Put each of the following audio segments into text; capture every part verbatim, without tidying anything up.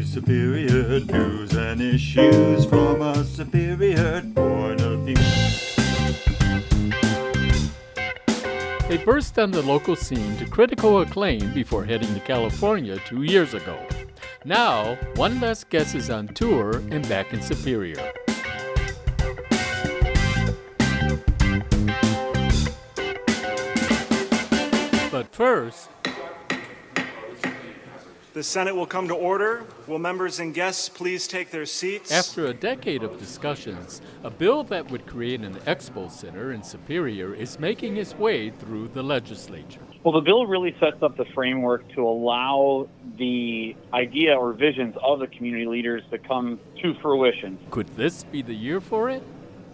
Superior, news and issues from a superior point of view. They burst on the local scene to critical acclaim before heading to California two years ago. Now, One Less Guess is on tour and back in Superior. But first, the Senate will come to order. Will members and guests please take their seats? After a decade of discussions, a bill that would create an expo center in Superior is making its way through the legislature. Well, the bill really sets up the framework to allow the idea or visions of the community leaders to come to fruition. Could this be the year for it?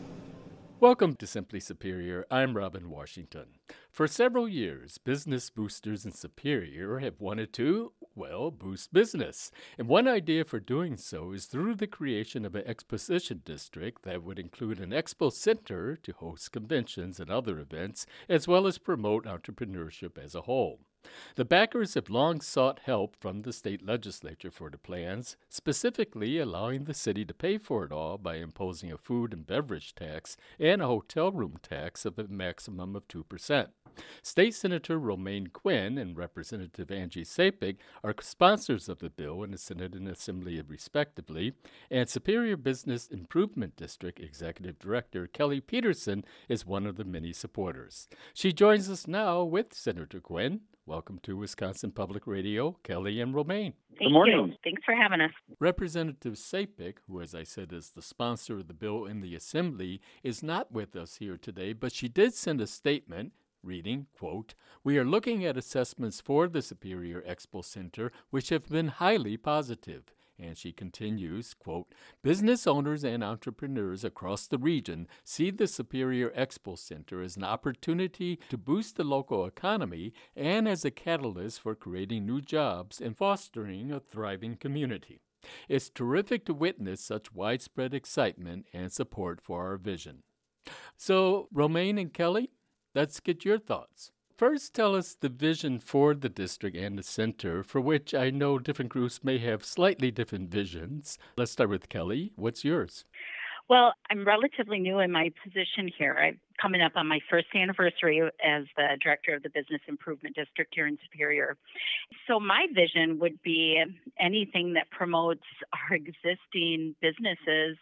Welcome to Simply Superior. I'm Robin Washington. For several years, business boosters in Superior have wanted to, well, boost business. And one idea for doing so is through the creation of an exposition district that would include an expo center to host conventions and other events, as well as promote entrepreneurship as a whole. The backers have long sought help from the state legislature for the plans, specifically allowing the city to pay for it all by imposing a food and beverage tax and a hotel room tax of a maximum of two percent. State Senator Romaine Quinn and Representative Angie Sapig are sponsors of the bill in the Senate and Assembly respectively, and Superior Business Improvement District Executive Director Kelly Peterson is one of the many supporters. She joins us now with Senator Quinn. Welcome to Wisconsin Public Radio, Kelly and Romaine. Thank Good morning. you. Thanks for having us. Representative Sapig, who, as I said, is the sponsor of the bill in the Assembly, is not with us here today, but she did send a statement reading, quote, "We are looking at assessments for the Superior Expo Center, which have been highly positive." And she continues, quote, "Business owners and entrepreneurs across the region see the Superior Expo Center as an opportunity to boost the local economy and as a catalyst for creating new jobs and fostering a thriving community. It's terrific to witness such widespread excitement and support for our vision." So, Romaine and Kelly, let's get your thoughts. First, tell us the vision for the district and the center, for which I know different groups may have slightly different visions. Let's start with Kelly. What's yours? Well, I'm relatively new in my position here. I'm coming up on my first anniversary as the director of the Business Improvement District here in Superior. So my vision would be anything that promotes our existing businesses.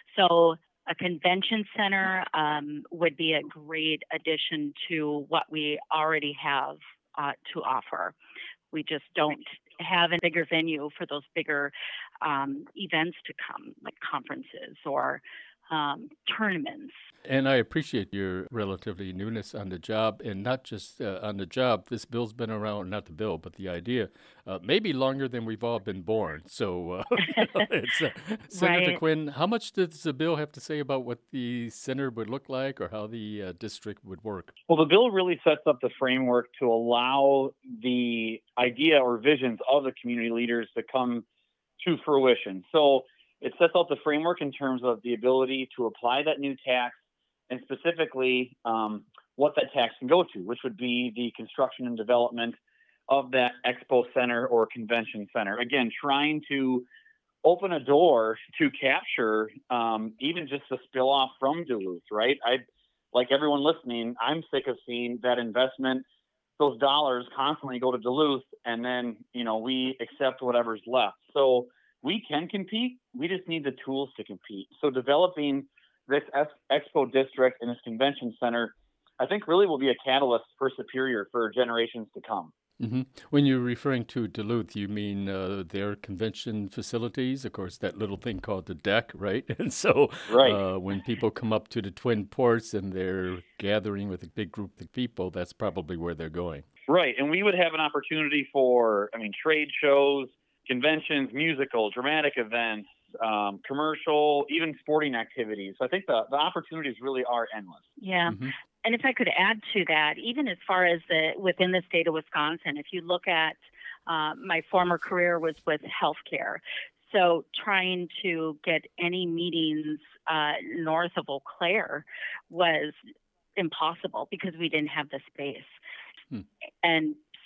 So a convention center um, would be a great addition to what we already have uh, to offer. We just don't have a bigger venue for those bigger um, events to come, like conferences or um, tournaments. And I appreciate your relatively newness on the job, and not just uh, on the job. This bill's been around, not the bill, but the idea, uh, maybe longer than we've all been born. So, uh, it's, uh, Senator Right. Quinn, how much does the bill have to say about what the center would look like or how the uh, district would work? Well, the bill really sets up the framework to allow the idea or visions of the community leaders to come to fruition. So it sets out the framework in terms of the ability to apply that new tax, and specifically um, what that tax can go to, which would be the construction and development of that expo center or convention center. Again, trying to open a door to capture um, even just the spill off from Duluth, right? I, like everyone listening, I'm sick of seeing that investment, those dollars constantly go to Duluth, and then, you know, we accept whatever's left. So we can compete. We just need the tools to compete. So developing this Expo District and this convention center, I think really will be a catalyst for Superior for generations to come. Mm-hmm. When you're referring to Duluth, you mean uh, their convention facilities, of course, that little thing called the deck, right? And so right. uh, when people come up to the Twin Ports and they're gathering with a big group of people, that's probably where they're going. Right. And we would have an opportunity for, I mean, trade shows, conventions, musical, dramatic events, um, commercial, even sporting activities. So I think the, the opportunities really are endless. Yeah. Mm-hmm. And if I could add to that, even as far as the within the state of Wisconsin, if you look at uh, my former career was with healthcare. So trying to get any meetings uh, north of Eau Claire was impossible because we didn't have the space. Hmm. And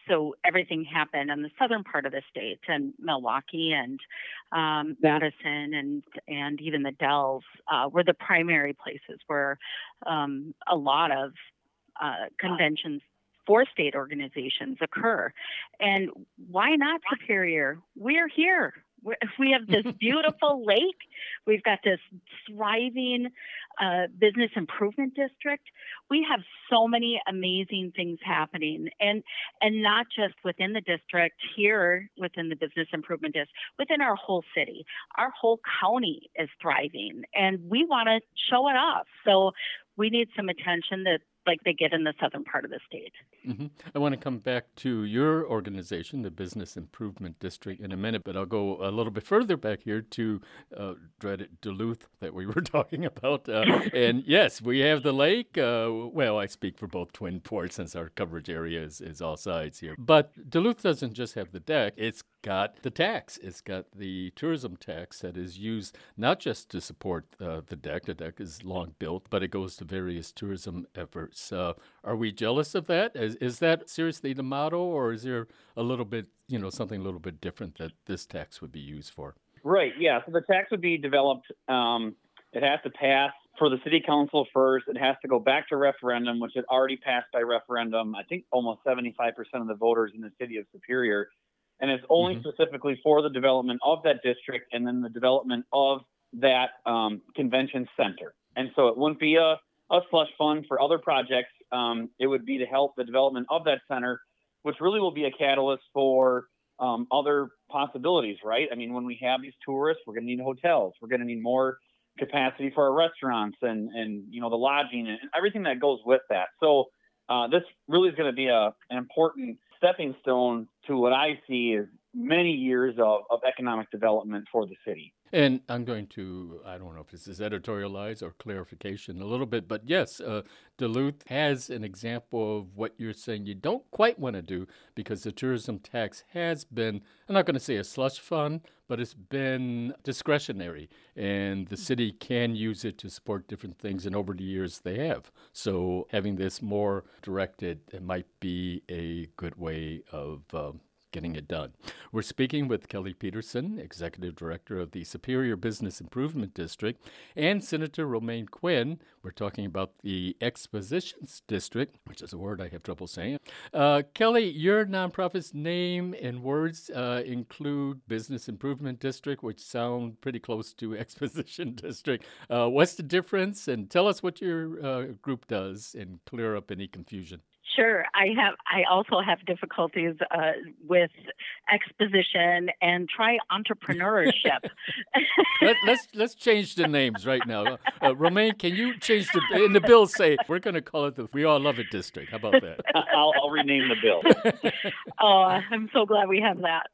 so everything happened in the southern part of the state, and Milwaukee and um, Madison and and even the Dells uh, were the primary places where um, a lot of uh, conventions for state organizations occur. And why not Superior? We're here. We're, we have this beautiful lake. We've got this thriving uh, business improvement district. We have so many amazing things happening, and and not just within the district here, within the business improvement district, within our whole city. Our whole county is thriving, and we want to show it off. So we need some attention that like they get in the southern part of the state. Mm-hmm. I want to come back to your organization, the Business Improvement District, in a minute, but I'll go a little bit further back here to uh, dreaded Duluth that we were talking about. Uh, and yes, we have the lake. Uh, well, I speak for both Twin Ports since our coverage area is, is all sides here. But Duluth doesn't just have the deck. It's got the tax. It's got the tourism tax that is used not just to support uh, the deck. The deck is long built, but it goes to various tourism efforts. Uh, are we jealous of that? Is, is that seriously the motto, or is there a little bit, you know, something a little bit different that this tax would be used for? Right, yeah. So the tax would be developed. Um, it has to pass for the city council first. It has to go back to referendum, which had already passed by referendum. I think almost seventy-five percent of the voters in the city of Superior. And it's only mm-hmm. specifically for the development of that district and then the development of that um, convention center. And so it wouldn't be a, a slush fund for other projects. Um, it would be to help the development of that center, which really will be a catalyst for um, other possibilities, right? I mean, when we have these tourists, we're going to need hotels. We're going to need more capacity for our restaurants and, and you know, the lodging and everything that goes with that. So uh, this really is going to be a, an important stepping stone to what I see as many years of, of economic development for the city. And I'm going to, I don't know if this is editorialize or clarification a little bit, but yes, uh, Duluth has an example of what you're saying you don't quite want to do, because the tourism tax has been, I'm not going to say a slush fund, but it's been discretionary, and the city can use it to support different things, and over the years they have. So having this more directed, it might be a good way of um, getting it done. We're speaking with Kelly Peterson, Executive Director of the Superior Business Improvement District, and Senator Romaine Quinn. We're talking about the Expositions District, which is a word I have trouble saying. Uh, Kelly, your nonprofit's name and words uh, include Business Improvement District, which sound pretty close to Exposition District. Uh, what's the difference? And tell us what your uh, group does and clear up any confusion. Sure. I have. I also have difficulties uh, with exposition and try entrepreneurship. Let, let's let's change the names right now. Uh, Romaine, can you change the in the bill? Say we're going to call it the We All Love It District. How about that? I'll, I'll rename the bill. Oh, I'm so glad we have that.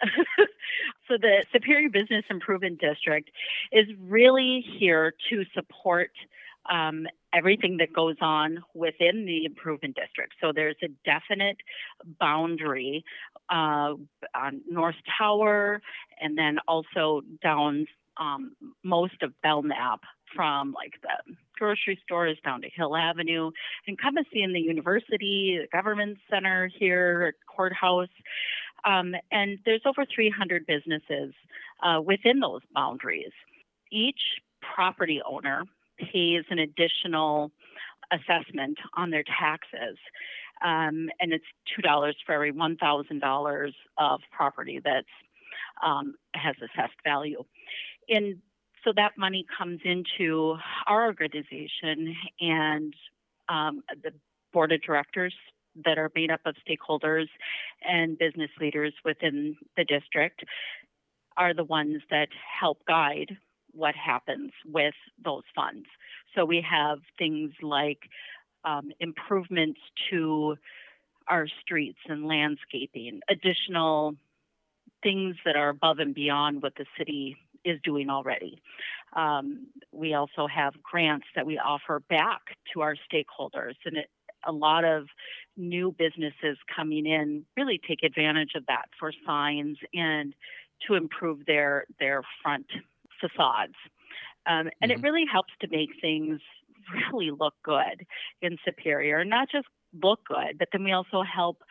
So the Superior Business Improvement District is really here to support Um, everything that goes on within the improvement district. So there's a definite boundary uh, on North Tower, and then also down um, most of Belknap, from like the grocery stores down to Hill Avenue, and come and see in the university, the government center here, courthouse. Um, and there's over three hundred businesses uh, within those boundaries. Each property owner pays an additional assessment on their taxes. Um, and it's two dollars for every one thousand dollars of property that um, has assessed value. And so that money comes into our organization, and um, the board of directors that are made up of stakeholders and business leaders within the district are the ones that help guide what happens with those funds. So we have things like um, improvements to our streets and landscaping, additional things that are above and beyond what the city is doing already. Um, we also have grants that we offer back to our stakeholders, and it, a lot of new businesses coming in really take advantage of that for signs and to improve their their front facades. Um, and mm-hmm. it really helps to make things really look good in Superior, not just look good, but then we also help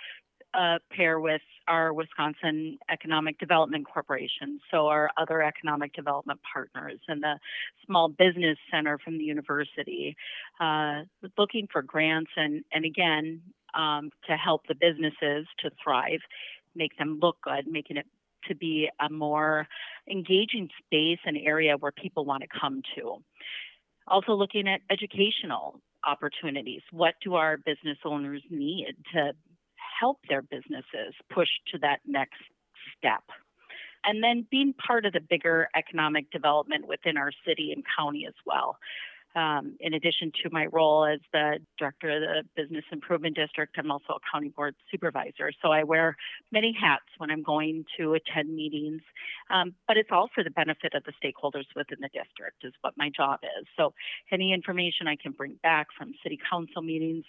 uh, pair with our Wisconsin Economic Development Corporation, so our other economic development partners, and the Small Business Center from the university, uh, looking for grants and, and again, um, to help the businesses to thrive, make them look good, making it to be a more engaging space and area where people want to come to. Also looking at educational opportunities. What do our business owners need to help their businesses push to that next step? And then being part of the bigger economic development within our city and county as well. Um, in addition to my role as the director of the Business Improvement District, I'm also a county board supervisor. So I wear many hats when I'm going to attend meetings, um, but it's all for the benefit of the stakeholders within the district is what my job is. So any information I can bring back from city council meetings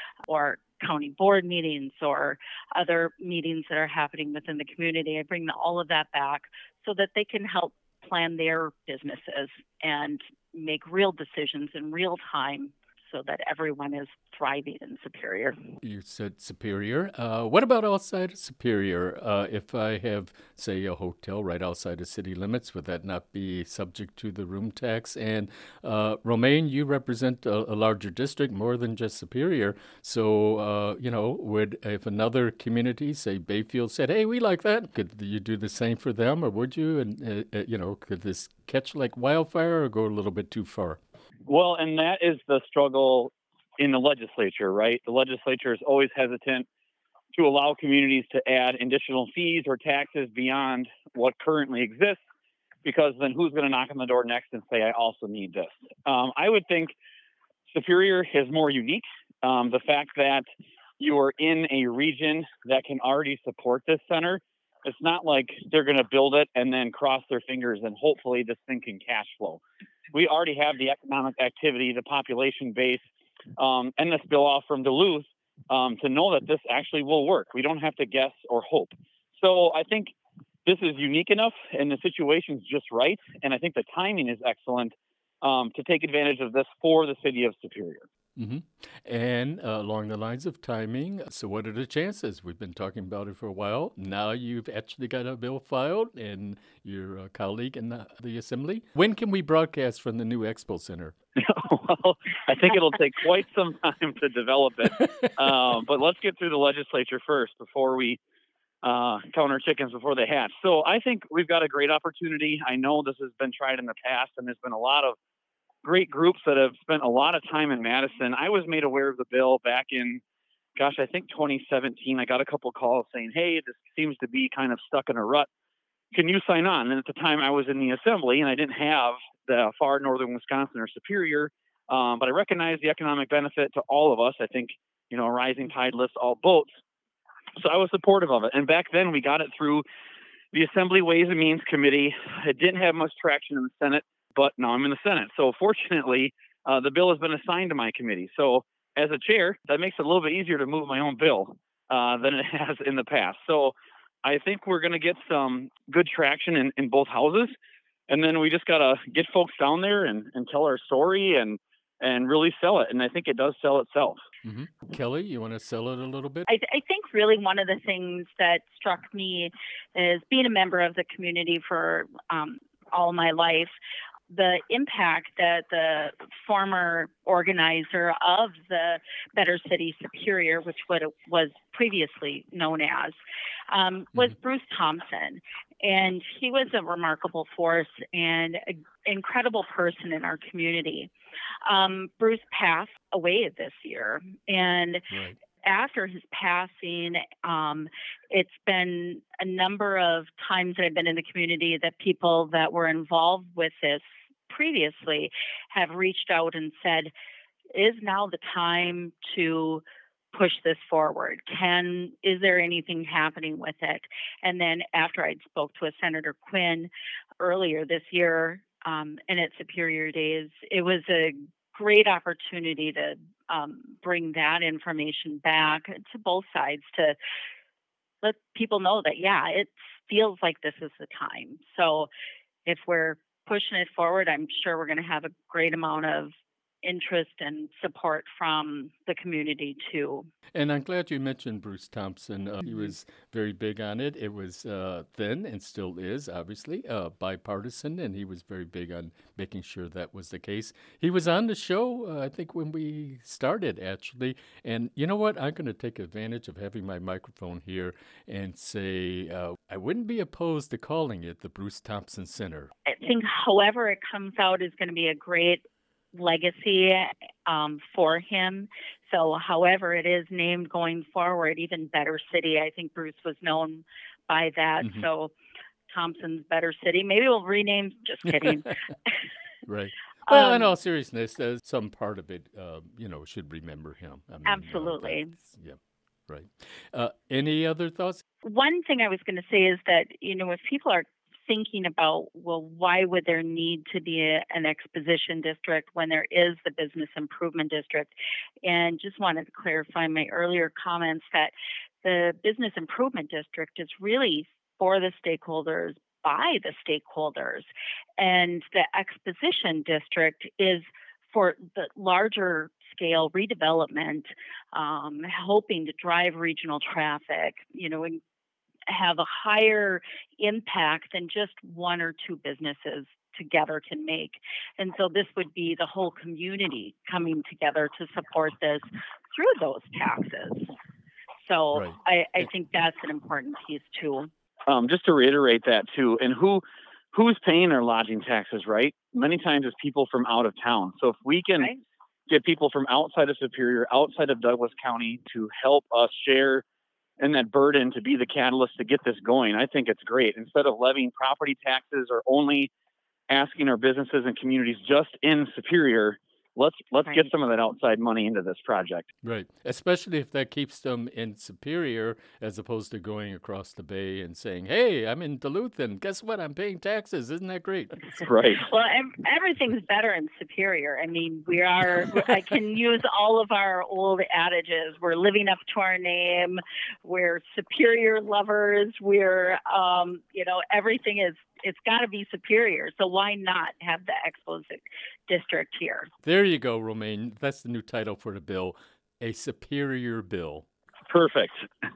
or county board meetings or other meetings that are happening within the community, I bring all of that back so that they can help plan their businesses and make real decisions in real time so that everyone is thriving in Superior. You said Superior. Uh, what about outside of Superior? Uh, if I have, say, a hotel right outside of city limits, would that not be subject to the room tax? And uh, Romaine, you represent a, a larger district, more than just Superior. So, uh, you know, would if another community, say Bayfield, said, "Hey, we like that," could you do the same for them, or would you? And uh, uh, you know, could this catch like wildfire, or go a little bit too far? Well, and that is the struggle in the legislature, right? The legislature is always hesitant to allow communities to add additional fees or taxes beyond what currently exists, because then who's going to knock on the door next and say, I also need this? Um, I would think Superior is more unique. Um, the fact that you are in a region that can already support this center, it's not like they're going to build it and then cross their fingers and hopefully this thing can cash flow. We already have the economic activity, the population base, um, and the spill off from Duluth um, to know that this actually will work. We don't have to guess or hope. So I think this is unique enough and the situation's just right. And I think the timing is excellent um, to take advantage of this for the city of Superior. Mm-hmm. And uh, along the lines of timing, so what are the chances? We've been talking about it for a while. Now you've actually got a bill filed and your uh, colleague in the, the assembly. When can we broadcast from the new Expo Center? Well, I think it'll take quite some time to develop it. Uh, but let's get through the legislature first before we uh, count our chickens before they hatch. So I think we've got a great opportunity. I know this has been tried in the past, and there's been a lot of great groups that have spent a lot of time in Madison. I was made aware of the bill back in, gosh, I think twenty seventeen. I got a couple calls saying, hey, this seems to be kind of stuck in a rut. Can you sign on? And at the time I was in the assembly and I didn't have the far northern Wisconsin or Superior, um, but I recognized the economic benefit to all of us. I think, you know, a rising tide lifts all boats. So I was supportive of it. And back then we got it through the Assembly Ways and Means Committee. It didn't have much traction in the Senate, but now I'm in the Senate. So fortunately, uh, the bill has been assigned to my committee. So as a chair, that makes it a little bit easier to move my own bill uh, than it has in the past. So I think we're going to get some good traction in, in both houses. And then we just got to get folks down there and, and tell our story and and really sell it. And I think it does sell itself. Mm-hmm. Kelly, you want to sell it a little bit? I, I think really one of the things that struck me is being a member of the community for um, all my life, the impact that the former organizer of the Better City Superior, which what it was previously known as, um, was mm-hmm. Bruce Thompson. And he was a remarkable force and an incredible person in our community. Um, Bruce passed away this year. And right. After his passing, um, it's been a number of times that I've been in the community that people that were involved with this previously have reached out and said, is now the time to push this forward? Can, is there anything happening with it? And then after I'd spoke to a Senator Quinn earlier this year, um, and at Superior Days, it was a great opportunity to um, bring that information back to both sides to let people know that, yeah, it feels like this is the time. So if we're pushing it forward, I'm sure we're going to have a great amount of interest and support from the community too. And I'm glad you mentioned Bruce Thompson. Uh, he Mhm. was very big on it. It was uh, then and still is, obviously, uh, bipartisan, and he was very big on making sure that was the case. He was on the show, uh, I think, when we started, actually. And you know what? I'm going to take advantage of having my microphone here and say uh, I wouldn't be opposed to calling it the Bruce Thompson Center. I think however it comes out is going to be a great legacy um, for him. So however it is named going forward, even Better City, I think Bruce was known by that. Mhm. So Thompson's Better City. Maybe we'll rename, just kidding. Right. Well, in Um, all seriousness, uh, some part of it, uh, you know, should remember him. I mean, uh, Absolutely. that's- yeah, right. Uh, any other thoughts? One thing I was going to say is that, you know, if people are thinking about, well, why would there need to be a, an exposition district when there is the business improvement district? And just wanted to clarify my earlier comments that the business improvement district is really for the stakeholders, by the stakeholders. And the exposition district is for the larger scale redevelopment, um, hoping to drive regional traffic, you know, and have a higher impact than just one or two businesses together can make. And so this would be the whole community coming together to support this through those taxes. So Right. I, I think that's an important piece too. Um, just to reiterate that too, and who who's paying our lodging taxes, right? Many times it's people from out of town. So if we can Right? get people from outside of Superior, outside of Douglas County to help us share in that burden to be the catalyst to get this going, I think it's great. Instead of levying property taxes or only asking our businesses and communities just in Superior, let's let's get Right. some of that outside money into this project. Right. Especially if that keeps them in Superior as opposed to going across the bay and saying, hey, I'm in Duluth and guess what? I'm paying taxes. Isn't that great? Right. Well, ev- everything's better in Superior. I mean, we are, I can use all of our old adages. We're living up to our name. We're Superior lovers. We're, um, you know, everything is, it's got to be Superior. So why not have the Expo district here? There you go, Romaine. That's the new title for the bill, a Superior Bill. Perfect.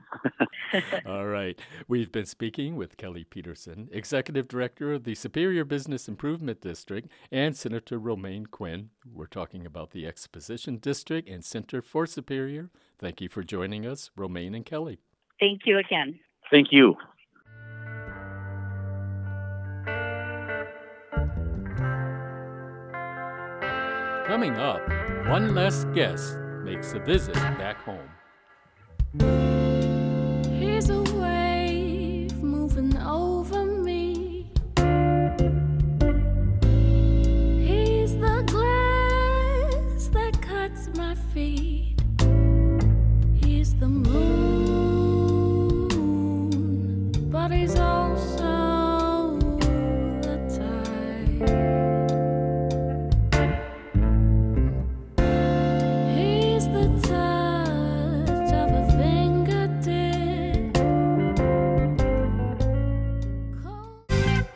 All right. We've been speaking with Kelly Peterson, Executive Director of the Superior Business Improvement District, and Senator Romaine Quinn. We're talking about the Exposition District and Center for Superior. Thank you for joining us, Romaine and Kelly. Thank you again. Thank you. Coming up, one less guest makes a visit back home. Here's a wave moving over me. He's the glass that cuts my feet. He's the moon, but he's also the tide. He's the touch of a fingertip. Cold.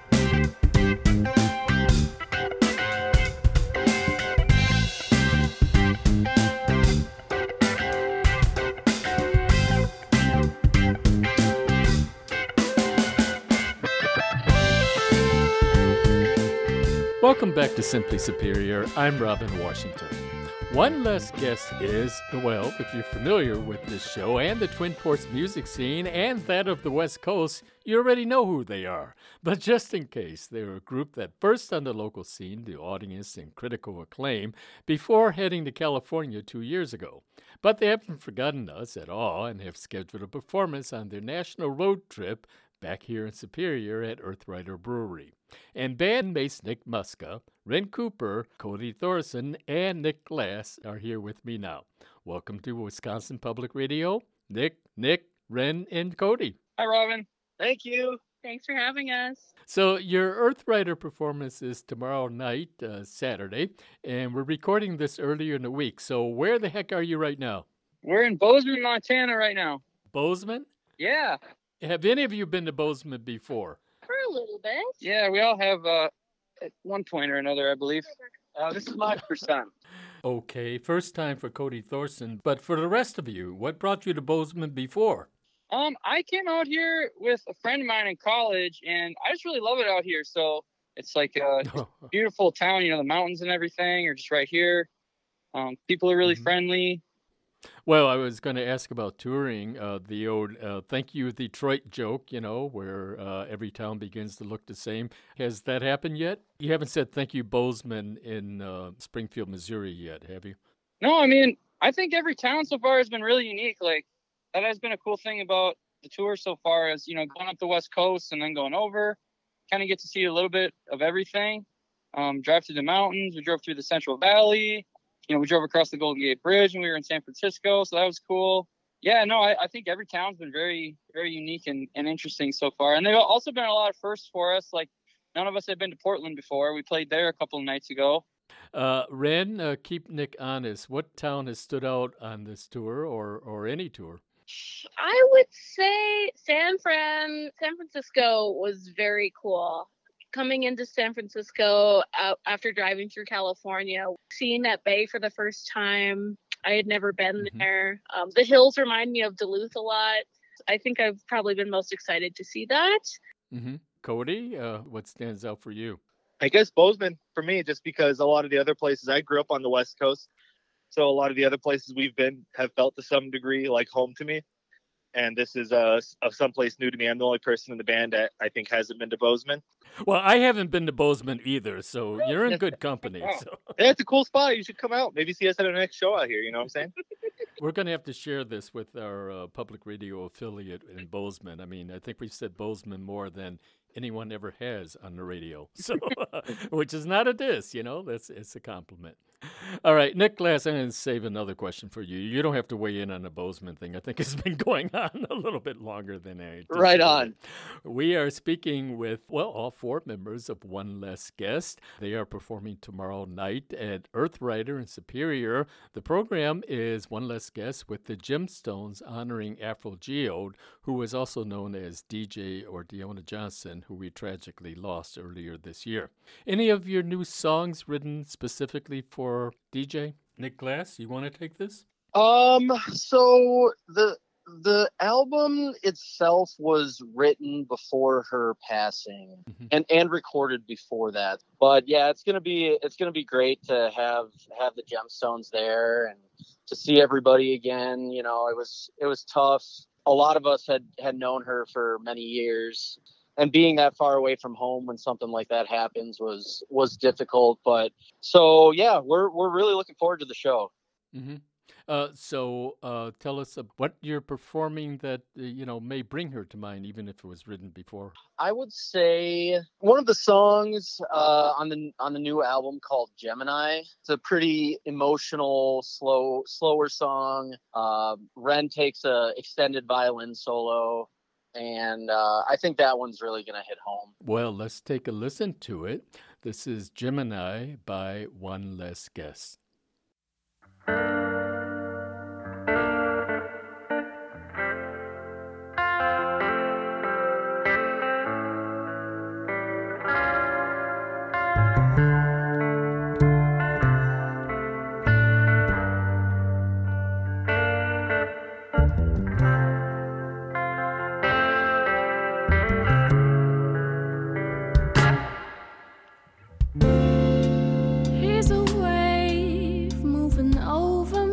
Welcome back to Simply Superior. I'm Robin Washington. One less guest is, well, if you're familiar with this show and the Twin Ports music scene and that of the West Coast, you already know who they are. But just in case, they're a group that burst on the local scene to audience and critical acclaim before heading to California two years ago. But they haven't forgotten us at all and have scheduled a performance on their national road trip back here in Superior at Earthrider Brewery. And bandmates Nick Muska, Ren Cooper, Cody Thorson, and Nick Glass are here with me now. Welcome to Wisconsin Public Radio, Nick, Nick, Ren, and Cody. Hi, Robin. Thank you. Thanks for having us. So your Earthrider performance is tomorrow night, uh, Saturday, and we're recording this earlier in the week. So where the heck are you right now? We're in Bozeman, Montana right now. Bozeman? Yeah. Have any of you been to Bozeman before? For a little bit. Yeah, we all have uh, at one point or another, I believe. Uh, this is my first time. Okay, first time for Cody Thorson, but for the rest of you, what brought you to Bozeman before? Um, I came out here with a friend of mine in college, and I just really love it out here. So it's like a beautiful town, you know, the mountains and everything are just right here. Um, people are really Mhm. friendly. Well, I was going to ask about touring, uh, the old uh, thank you Detroit joke, you know, where uh, every town begins to look the same. Has that happened yet? You haven't said thank you Bozeman in uh, Springfield, Missouri yet, have you? No, I mean, I think every town so far has been really unique. Like, that has been a cool thing about the tour so far is, you know, going up the West Coast and then going over, kind of get to see a little bit of everything. Um, drive through the mountains. We drove through the Central Valley. You know, we drove across the Golden Gate Bridge and we were in San Francisco. So that was cool. Yeah, no, I, I think every town's been very, very unique and, and interesting so far. And they've also been a lot of firsts for us. Like, none of us had been to Portland before. We played there a couple of nights ago. Uh, Ren, uh, keep Nick honest. What town has stood out on this tour or, or any tour? I would say San Fran, San Francisco was very cool. Coming into San Francisco uh, after driving through California, seeing that bay for the first time. I had never been Mhm. there. Um, the hills remind me of Duluth a lot. I think I've probably been most excited to see that. Mm-hmm. Cody, uh, what stands out for you? I guess Bozeman for me, just because a lot of the other places I grew up on the West Coast. So a lot of the other places we've been have felt to some degree like home to me. And this is uh, of someplace new to me. I'm the only person in the band that I think hasn't been to Bozeman. Well, I haven't been to Bozeman either, so you're in good company. Wow. So. Yeah, it's a cool spot. You should come out. Maybe see us at our next show out here. You know what I'm saying? We're going to have to share this with our uh, public radio affiliate in Bozeman. I mean, I think we've said Bozeman more than anyone ever has on the radio, so which is not a diss, you know. That's it's a compliment. All right, Nick Glass, I'm going to save another question for you. You don't have to weigh in on the Bozeman thing. I think it's been going on a little bit longer than I anticipated. Right on. We are speaking with, well, all four members of One Less Guest. They are performing tomorrow night at Earthrider in Superior. The program is One Less Guest with the Gemstones honoring Afro Geode, who was also known as D J or Deona Johnson, who we tragically lost earlier this year. Any of your new songs written specifically for D J? Nick Glass, you want to take this? Um, so the the album itself was written before her passing Mhm. and, and recorded before that. But yeah, it's gonna be it's gonna be great to have have the Gemstones there and to see everybody again. You know, it was it was tough. A lot of us had had known her for many years. And being that far away from home when something like that happens was was difficult. But so yeah, we're we're really looking forward to the show. Mm-hmm. Uh, so uh, tell us uh, what you're performing that uh, you know may bring her to mind, even if it was written before. I would say one of the songs uh, on the on the new album called Gemini. It's a pretty emotional, slow, slower song. Uh, Ren takes a extended violin solo. And uh, I think that one's really going to hit home. Well, let's take a listen to it. This is Gemini by One Less Guest. He's a wave moving over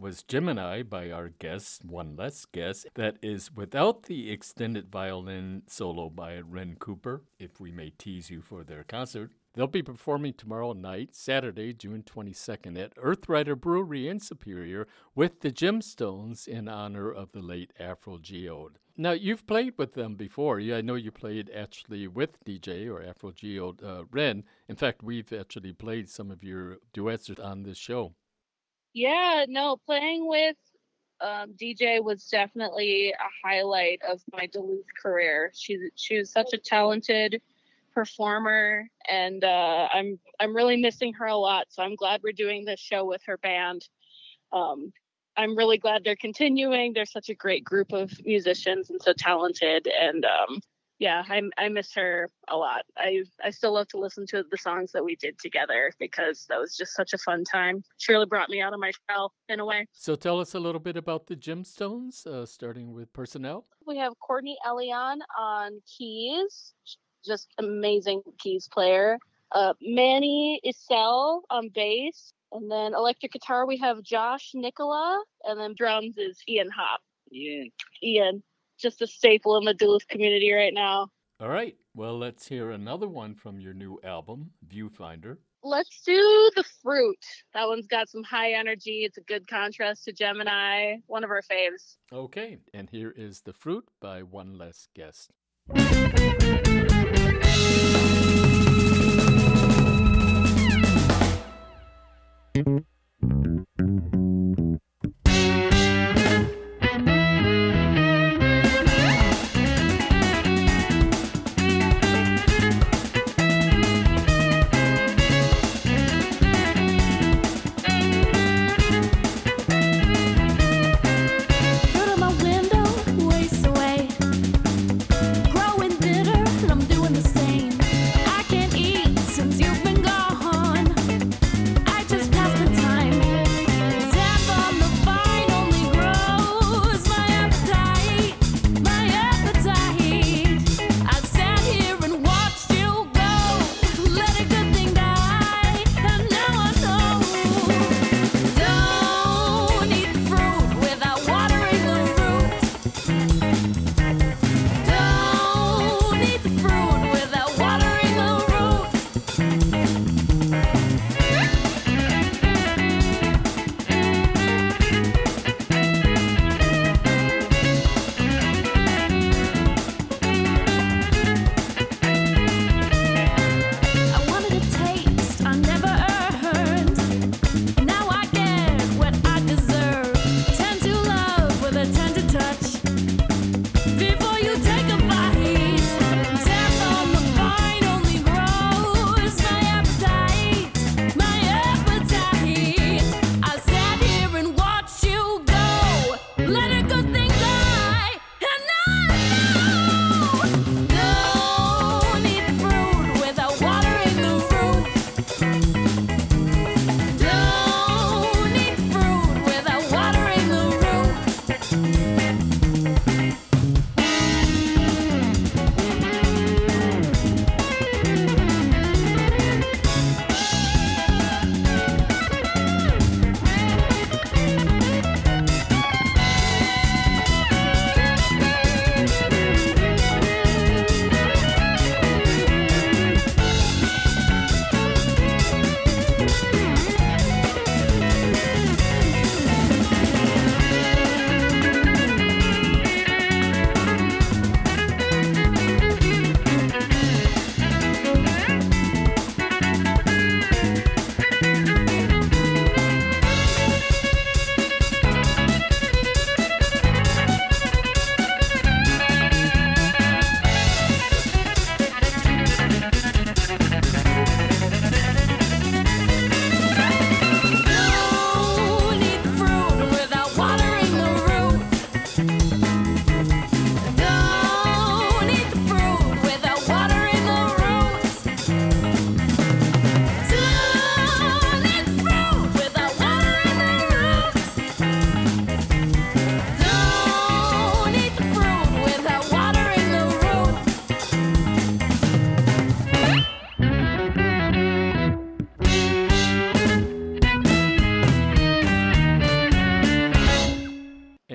was Gemini by our guest, one less guest. That is without the extended violin solo by Ren Cooper, if we may tease you for their concert. They'll be performing tomorrow night, Saturday, June twenty-second, at Earthrider Brewery in Superior with the Gemstones in honor of the late Afro Geode. Now, you've played with them before. Yeah, I know you played actually with D J or Afro Geode uh, Ren. In fact, we've actually played some of your duets on this show. Yeah, no, playing with um, D J was definitely a highlight of my Duluth career. She she was such a talented performer, and uh, I'm I'm really missing her a lot. So I'm glad we're doing this show with her band. Um, I'm really glad they're continuing. They're such a great group of musicians and so talented. And um, yeah, I I miss her a lot. I I still love to listen to the songs that we did together because that was just such a fun time. She really brought me out of my shell in a way. So tell us a little bit about the Gemstones, uh, starting with personnel. We have Courtney Elion on keys. Just amazing keys player. Uh, Manny Isel on bass. And then electric guitar, we have Josh Nicola. And then drums is Ian Hop. Ian. Ian. Just a staple in the Duluth community right now. All right. Well, let's hear another one from your new album, Viewfinder. Let's do The Fruit. That one's got some high energy. It's a good contrast to Gemini. One of our faves. Okay. And here is The Fruit by One Less Guest. Since you've been gone, I just pass the time.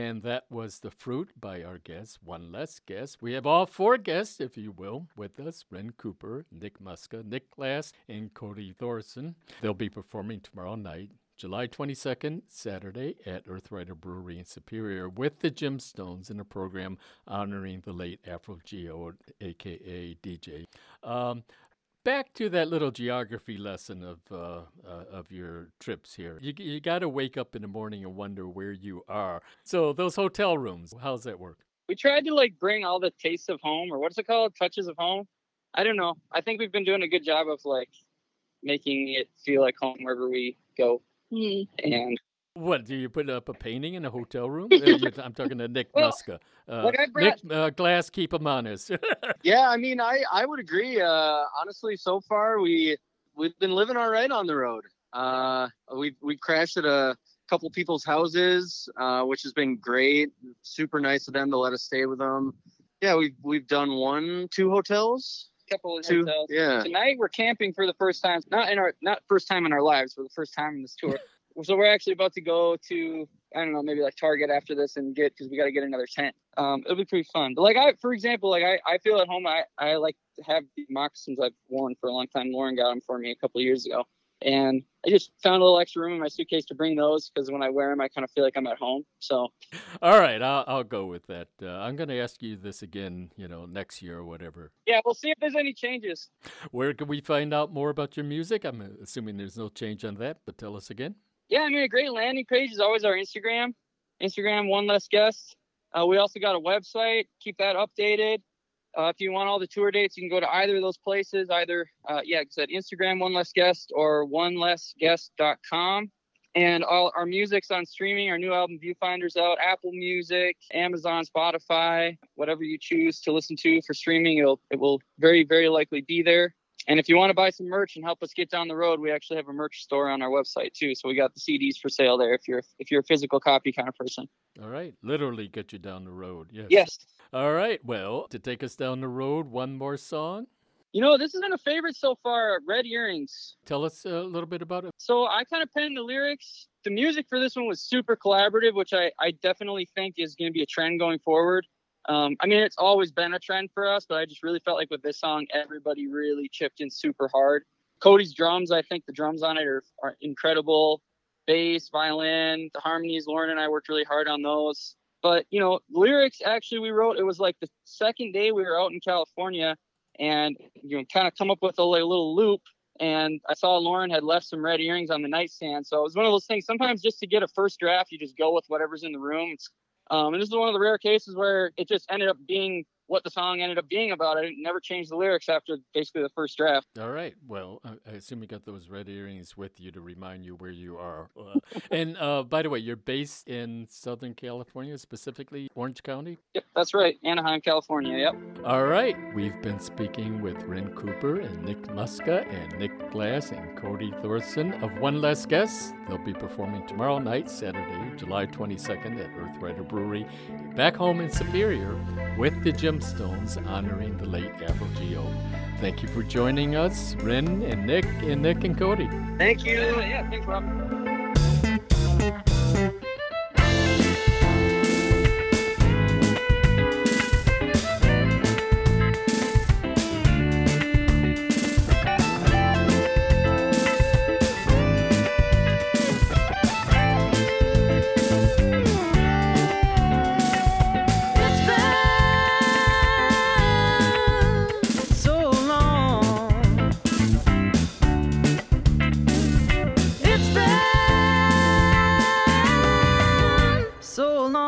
And that was The Fruit by our guest, one less guest. We have all four guests, if you will, with us. Ren Cooper, Nick Muska, Nick Glass, and Cody Thorson. They'll be performing tomorrow night, July twenty-second, Saturday, at Earthrider Brewery in Superior with the Gemstones in a program honoring the late Afro Geo, a k a. D J. Um, Back to that little geography lesson of uh, uh, of your trips here. You you got to wake up in the morning and wonder where you are. So those hotel rooms, how's that work? We tried to like bring all the tastes of home, or what's it called? Touches of home. I don't know. I think we've been doing a good job of like making it feel like home wherever we go. Mm. And what, do you put up a painting in a hotel room? Uh, you're- I'm talking to Nick Well, Muska. Uh, like I brought- Nick uh, Glass, keep him honest. Yeah, I mean, I, I would agree. Uh, honestly, so far we we've been living all right on the road. Uh, we we crashed at a couple people's houses, uh, which has been great. Super nice of them to let us stay with them. Yeah, we've we've done one, two hotels. couple of Two, hotels. yeah. Tonight we're camping for the first time. Not in our not first time in our lives, for the first time in this tour. So we're actually about to go to, I don't know, maybe like Target after this and get, because we got to get another tent. Um, it'll be pretty fun. But like I, for example, like I, I feel at home. I, I like to have the moccasins I've worn for a long time. Lauren got them for me a couple of years ago, and I just found a little extra room in my suitcase to bring those because when I wear them, I kind of feel like I'm at home. So All right, I'll, I'll go with that. Uh, I'm going to ask you this again, you know, next year or whatever. yeah, we'll see if there's any changes. Where can we find out more about your music? I'm assuming there's no change on that, but tell us again. Yeah, I mean, a great landing page is always our Instagram. Instagram, one less guest. Uh, we also got a website. Keep that updated. Uh, if you want all the tour dates, you can go to either of those places. Either, uh, yeah, like I said, Instagram, one less guest, or one less guest dot com. And all our music's on streaming. Our new album, Viewfinder's out. Apple Music, Amazon, Spotify, whatever you choose to listen to for streaming, it'll it will very, very likely be there. And if you want to buy some merch and help us get down the road, we actually have a merch store on our website too. So we got the C Ds for sale there if you're if you're a physical copy kind of person. All right, literally get you down the road. Yes. Yes. All right, well, to take us down the road, one more song. You know, this has been a favorite so far, Red Earrings. Tell us a little bit about it. So I kind of penned the lyrics. The music for this one was super collaborative, which I, I definitely think is going to be a trend going forward. Um, I mean, it's always been a trend for us, but I just really felt like with this song, everybody really chipped in super hard. Cody's drums, I think the drums on it are, are incredible. Bass, violin, the harmonies, Lauren and I worked really hard on those. But, you know, lyrics, actually, we wrote, it was like the second day we were out in California and, you know, kind of come up with a like, little loop. And I saw Lauren had left some red earrings on the nightstand. So it was one of those things, sometimes just to get a first draft, you just go with whatever's in the room. It's, um, and this is one of the rare cases where it just ended up being what the song ended up being about. I never changed the lyrics after basically the first draft. All right. Well, I, I assume you got those red earrings with you to remind you where you are. Uh, and uh, by the way, you're based in Southern California, specifically Orange County? Yep, that's right. Anaheim, California. Yep. All right. We've been speaking with Ren Cooper and Nick Muska and Nick Glass and Cody Thorson of One Less Guest. They'll be performing tomorrow night, Saturday, July twenty-second at Earthrider Brewery, back home in Superior with the Gemstones honoring the late Afro Geo. Thank you for joining us, Ren and Nick and Nick and Cody. Thank you. Yeah, thanks, Rob. So long. It's been so long.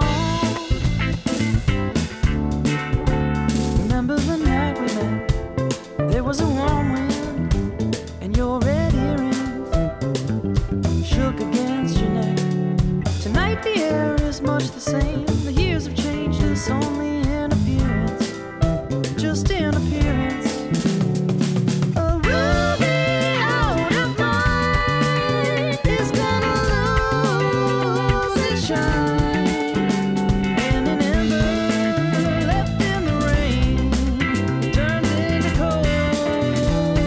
Remember the night we met? There was a warm wind, and your red earrings shook against your neck. Tonight the air is much the same. The years have changed us only in appearance, just in appearance. A ruby out of mine is gonna lose its shine, and an ember left in the rain turns into cold.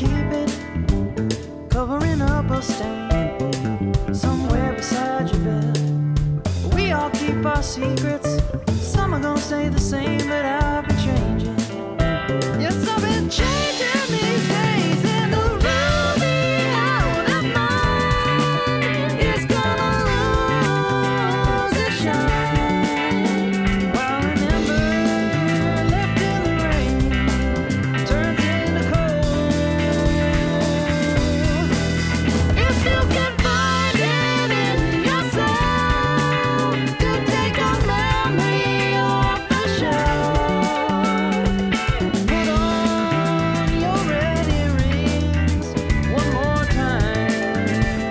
keep it, covering up a stain somewhere beside your bed. We all keep our secrets. Some are gonna stay the same, but I've been changing. Yes, I've been changing these days, and the ruby out of mine is gonna lose its shine. While an ember left in the rain turns into cold. If you can find it in yourself to take a memory off the shelf, put on your ready rings one more time.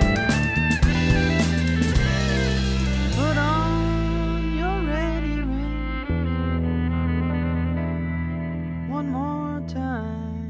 Put on your ready rings one more time.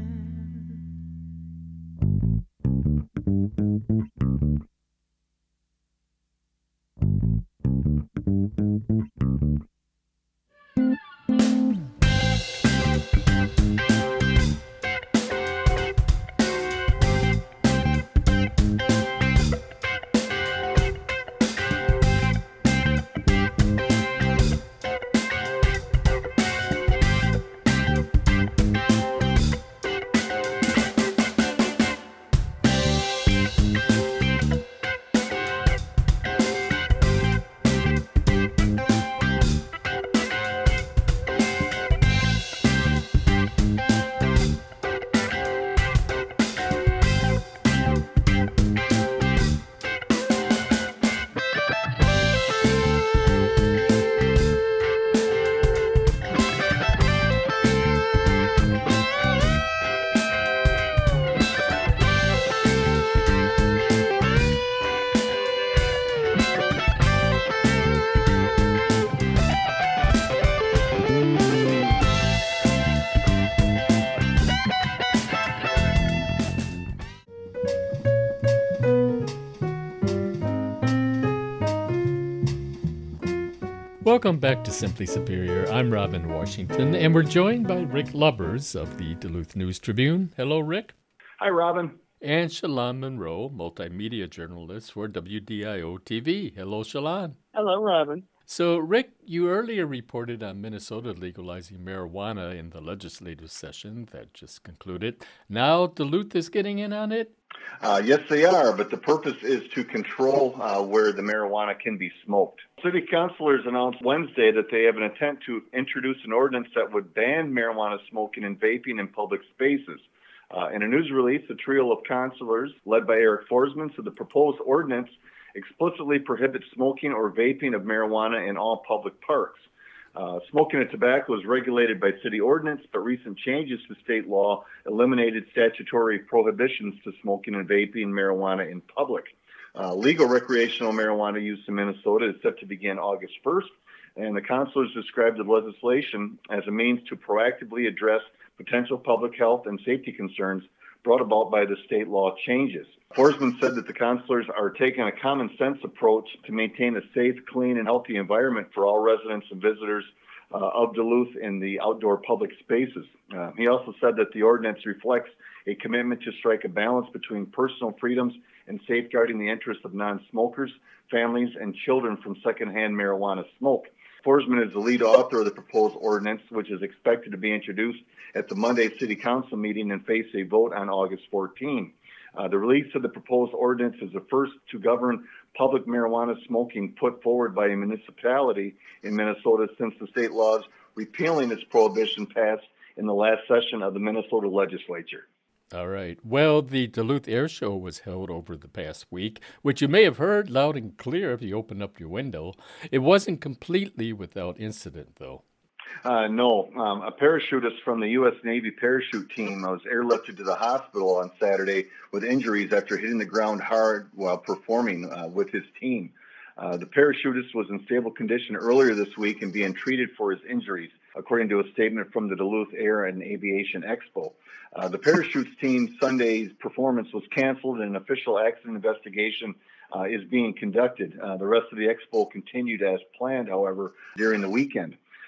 Welcome back to Simply Superior. I'm Robin Washington, and we're joined by Rick Lubbers of the Duluth News Tribune. Hello, Rick. Hi, Robin. And Shalon Monroe, multimedia journalist for W D I O T V. Hello, Shalon. Hello, Robin. So, Rick, you earlier reported on Minnesota legalizing marijuana in the legislative session that just concluded. Now Duluth is getting in on it? Uh, yes, they are, but the purpose is to control uh, where the marijuana can be smoked. City councilors announced Wednesday that they have an intent to introduce an ordinance that would ban marijuana smoking and vaping in public spaces. Uh, in a news release, a trio of councilors, led by Eric Forsman, said the proposed ordinance explicitly prohibits smoking or vaping of marijuana in all public parks. Uh, smoking of tobacco is regulated by city ordinance, but recent changes to state law eliminated statutory prohibitions to smoking and vaping marijuana in public. Uh, legal recreational marijuana use in Minnesota is set to begin August first, and the councilors described the legislation as a means to proactively address potential public health and safety concerns brought about by the state law changes. Forsman said that the councilors are taking a common sense approach to maintain a safe, clean, and healthy environment for all residents and visitors uh, of Duluth in the outdoor public spaces. Uh, he also said that the ordinance reflects a commitment to strike a balance between personal freedoms and safeguarding the interests of non-smokers, families, and children from secondhand marijuana smoke. Forsman is the lead author of the proposed ordinance, which is expected to be introduced at the Monday City Council meeting and face a vote on August fourteenth. Uh, the release of the proposed ordinance is the first to govern public marijuana smoking put forward by a municipality in Minnesota since the state laws repealing its prohibition passed in the last session of the Minnesota legislature. All right. Well, the Duluth Air Show was held over the past week, which you may have heard loud and clear if you open up your window. It wasn't completely without incident, though. Uh, no. Um, a parachutist from the U S Navy parachute team was airlifted to the hospital on Saturday with injuries after hitting the ground hard while performing uh, with his team. Uh, the parachutist was in stable condition earlier this week and being treated for his injuries, according to a statement from the Duluth Air and Aviation Expo. Uh, the parachutes team Sunday's performance was canceled and an official accident investigation uh, is being conducted. Uh, the rest of the expo continued as planned, however, during the weekend.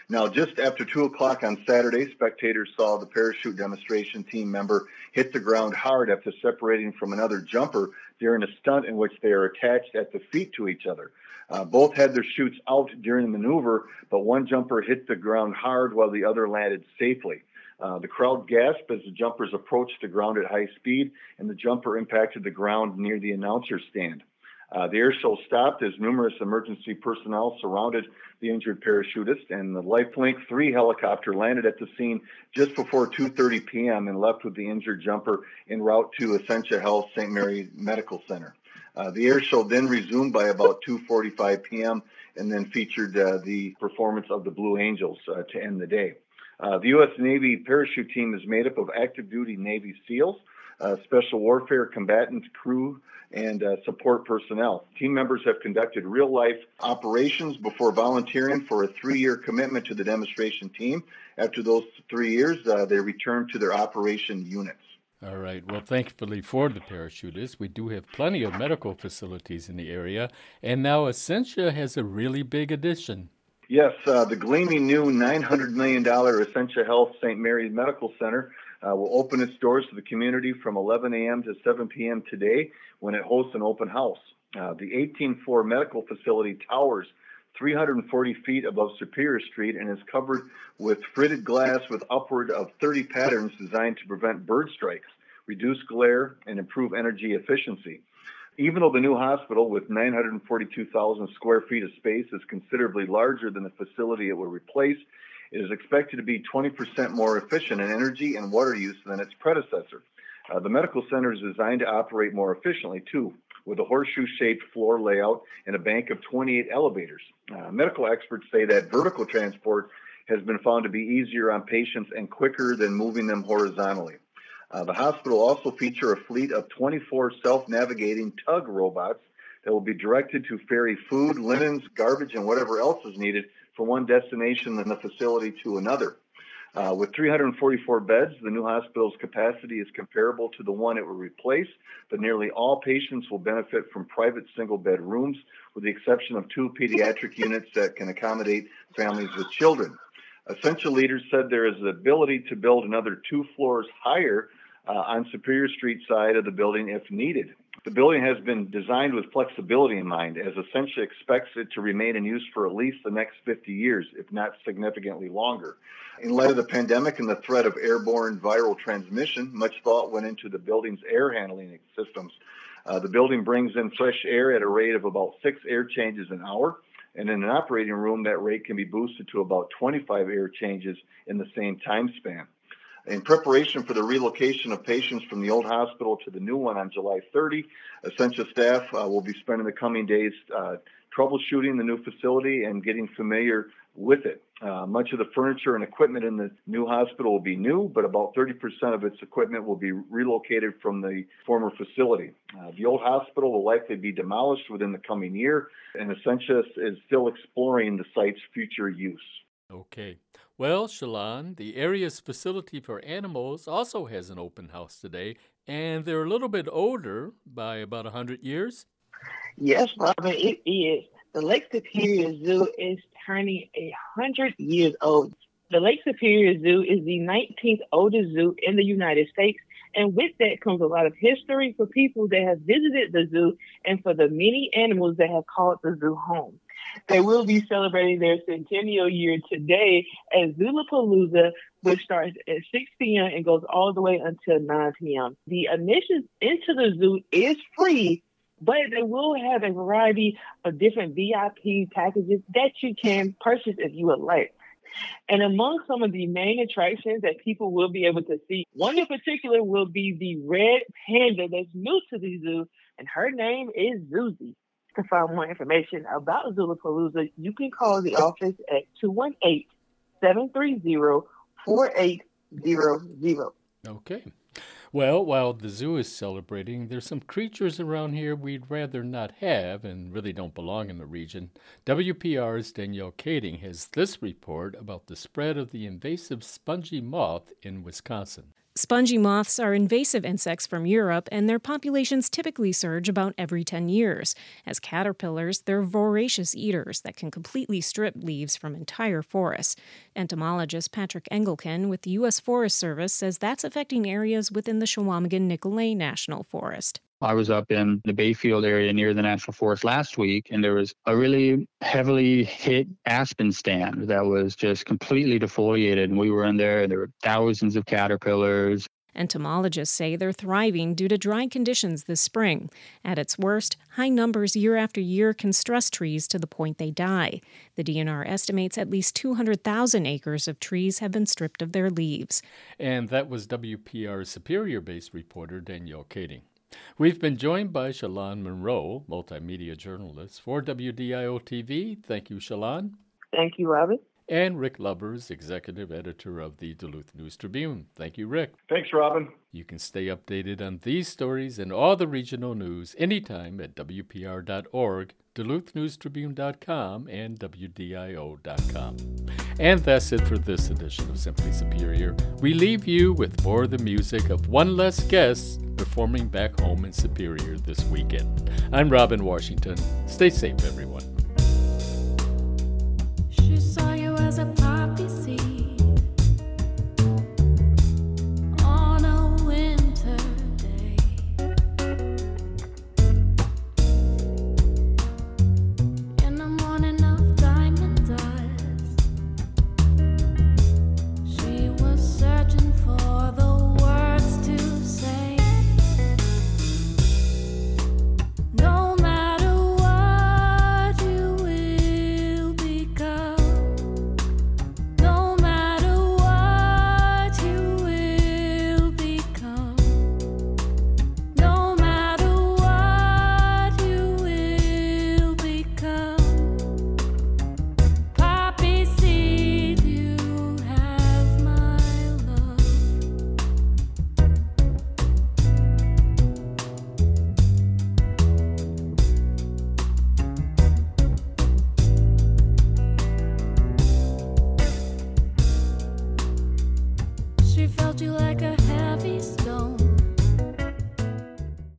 Now, just after two o'clock on Saturday, spectators saw the parachute demonstration team member hit the ground hard after separating from another jumper during a stunt in which they are attached at the feet to each other. Uh, both had their chutes out during the maneuver, but one jumper hit the ground hard while the other landed safely. Uh, the crowd gasped as the jumpers approached the ground at high speed, and the jumper impacted the ground near the announcer stand. Uh, the air show stopped as numerous emergency personnel surrounded the injured parachutist, and the Lifelink three helicopter landed at the scene just before two thirty p.m. and left with the injured jumper en route to Essentia Health Saint Mary Medical Center. Uh, the air show then resumed by about two forty-five p.m. and then featured uh, the performance of the Blue Angels uh, to end the day. Uh, the U S Navy parachute team is made up of active duty Navy SEALs, uh, special warfare combatant crew, and uh, support personnel. Team members have conducted real-life operations before volunteering for a three-year commitment to the demonstration team. After those three years, uh, they return to their operation units. All right. Well, thankfully for the parachutists, we do have plenty of medical facilities in the area, and now Essentia has a really big addition. Yes, uh, the gleaming new nine hundred million dollars Essentia Health Saint Mary Medical Center uh, will open its doors to the community from eleven a.m. to seven p.m. today when it hosts an open house. Uh, the eighteen-floor medical facility towers three hundred forty feet above Superior Street and is covered with fritted glass with upward of thirty patterns designed to prevent bird strikes, reduce glare, and improve energy efficiency. Even though the new hospital with nine hundred forty-two thousand square feet of space is considerably larger than the facility it will replace, it is expected to be twenty percent more efficient in energy and water use than its predecessor. Uh, the medical center is designed to operate more efficiently, too, with a horseshoe-shaped floor layout and a bank of twenty-eight elevators. Uh, medical experts say that vertical transport has been found to be easier on patients and quicker than moving them horizontally. Uh, the hospital will also feature a fleet of twenty-four self-navigating tug robots that will be directed to ferry food, linens, garbage, and whatever else is needed from one destination in the facility to another. Uh, with three hundred forty-four beds, the new hospital's capacity is comparable to the one it will replace, but nearly all patients will benefit from private single-bed rooms, with the exception of two pediatric units that can accommodate families with children. Essentia leaders said there is the ability to build another two floors higher Uh, on Superior Street side of the building if needed. The building has been designed with flexibility in mind, as Essentia expects it to remain in use for at least the next fifty years, if not significantly longer. In light of the pandemic and the threat of airborne viral transmission, much thought went into the building's air handling systems. Uh, the building brings in fresh air at a rate of about six air changes an hour, and in an operating room, that rate can be boosted to about twenty-five air changes in the same time span. In preparation for the relocation of patients from the old hospital to the new one on July thirtieth, Essentia staff uh, will be spending the coming days uh, troubleshooting the new facility and getting familiar with it. Uh, much of the furniture and equipment in the new hospital will be new, but about thirty percent of its equipment will be relocated from the former facility. Uh, the old hospital will likely be demolished within the coming year, and Essentia is still exploring the site's future use. Okay. Well, Shalon, the area's facility for animals also has an open house today, and they're a little bit older by about one hundred years. Yes, Robin, it is. The Lake Superior Zoo is turning one hundred years old. The Lake Superior Zoo is the nineteenth oldest zoo in the United States, and with that comes a lot of history for people that have visited the zoo and for the many animals that have called the zoo home. They will be celebrating their centennial year today at Zulapalooza, which starts at six p.m. and goes all the way until nine p.m. The admission into the zoo is free, but they will have a variety of different V I P packages that you can purchase if you would like. And among some of the main attractions that people will be able to see, one in particular will be the red panda that's new to the zoo, and her name is Zuzi. To find more information about Zulapalooza, you can call the office at two one eight, seven three zero, four eight zero zero. Okay. Well, while the zoo is celebrating, there's some creatures around here we'd rather not have and really don't belong in the region. W P R's Danielle Kading has this report about the spread of the invasive spongy moth in Wisconsin. Spongy moths are invasive insects from Europe, and their populations typically surge about every ten years. As caterpillars, they're voracious eaters that can completely strip leaves from entire forests. Entomologist Patrick Engelken with the U S Forest Service says that's affecting areas within the Chequamegon-Nicolet National Forest. I was up in the Bayfield area near the National Forest last week, and there was a really heavily hit aspen stand that was just completely defoliated. And we were in there, and there were thousands of caterpillars. Entomologists say they're thriving due to dry conditions this spring. At its worst, high numbers year after year can stress trees to the point they die. The D N R estimates at least two hundred thousand acres of trees have been stripped of their leaves. And that was W P R Superior-based reporter Danielle Kading. We've been joined by Shalon Monroe, multimedia journalist for W D I O T V. Thank you, Shalon. Thank you, Robin. And Rick Lubbers, executive editor of the Duluth News Tribune. Thank you, Rick. Thanks, Robin. You can stay updated on these stories and all the regional news anytime at W P R dot org, Duluth News Tribune dot com, and W D I O dot com. And that's it for this edition of Simply Superior. We leave you with more of the music of one less guest performing back home in Superior this weekend. I'm Robin Washington. Stay safe, everyone.